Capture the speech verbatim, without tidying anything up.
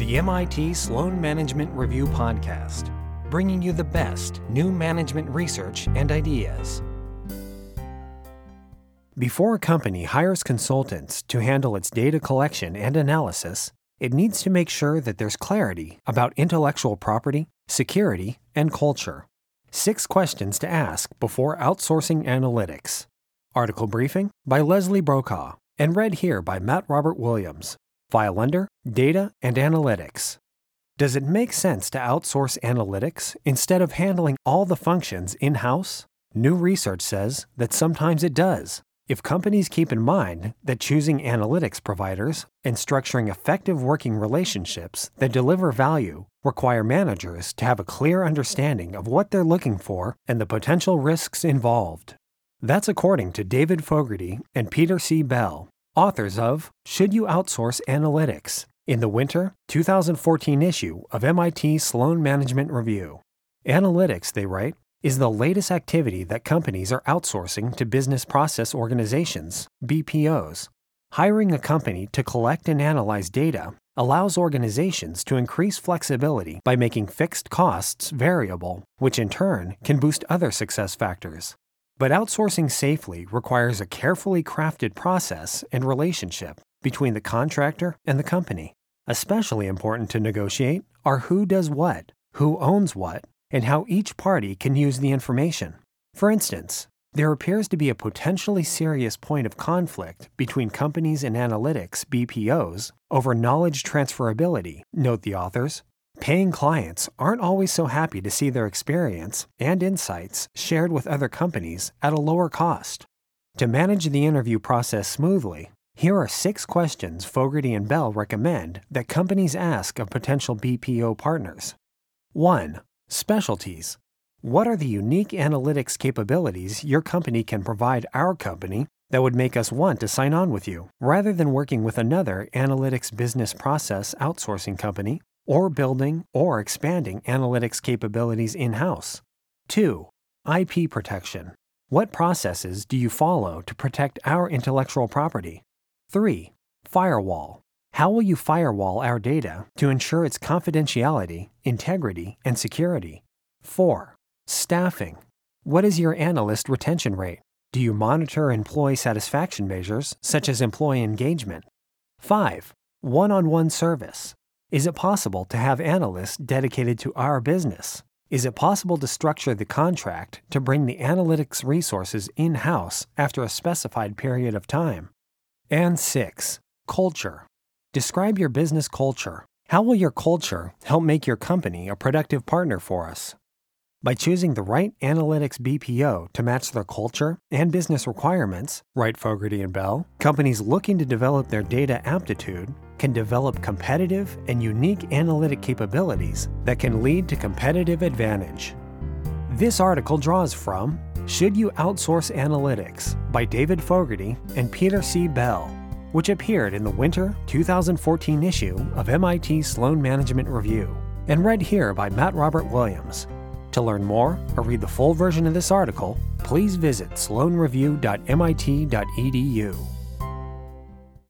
the M I T Sloan Management Review podcast, bringing you the best new management research and ideas. Before a company hires consultants to handle its data collection and analysis, it needs to make sure that there's clarity about intellectual property, security, and culture. Six questions to ask before outsourcing analytics. Article briefing by Leslie Brokaw and read here by Matt Robert Williams. File under Data and Analytics. Does it make sense to outsource analytics instead of handling all the functions in-house? New research says that sometimes it does. If companies keep in mind that choosing analytics providers and structuring effective working relationships that deliver value require managers to have a clear understanding of what they're looking for and the potential risks involved. That's according to David Fogarty and Peter C. Bell, authors of Should You Outsource Analytics? In the winter two thousand fourteen issue of M I T Sloan Management Review. Analytics, they write, is the latest activity that companies are outsourcing to business process organizations, B P Os. Hiring a company to collect and analyze data allows organizations to increase flexibility by making fixed costs variable, which in turn can boost other success factors. But outsourcing safely requires a carefully crafted process and relationship between the contractor and the company. Especially important to negotiate are who does what, who owns what, and how each party can use the information. For instance, there appears to be a potentially serious point of conflict between companies and analytics B P Os over knowledge transferability, note the authors. Paying clients aren't always so happy to see their experience and insights shared with other companies at a lower cost. To manage the interview process smoothly, here are six questions Fogarty and Bell recommend that companies ask of potential B P O partners. one. Specialties. What are the unique analytics capabilities your company can provide our company that would make us want to sign on with you, rather than working with another analytics business process outsourcing company, or building or expanding analytics capabilities in-house? two. I P protection. What processes do you follow to protect our intellectual property? three. Firewall. How will you firewall our data to ensure its confidentiality, integrity, and security? four. Staffing. What is your analyst retention rate? Do you monitor employee satisfaction measures, such as employee engagement? five. One-on-one service. Is it possible to have analysts dedicated to our business? Is it possible to structure the contract to bring the analytics resources in-house after a specified period of time? And six. Culture. Describe your business culture. How will your culture help make your company a productive partner for us? By choosing the right analytics B P O to match their culture and business requirements, write Fogarty and Bell, companies looking to develop their data aptitude can develop competitive and unique analytic capabilities that can lead to competitive advantage. This article draws from Should You Outsource Analytics by David Fogarty and Peter C. Bell, which appeared in the winter two thousand fourteen issue of M I T Sloan Management Review, and read here by Matt Robert Williams. To learn more or read the full version of this article, please visit sloan review dot m i t dot e d u.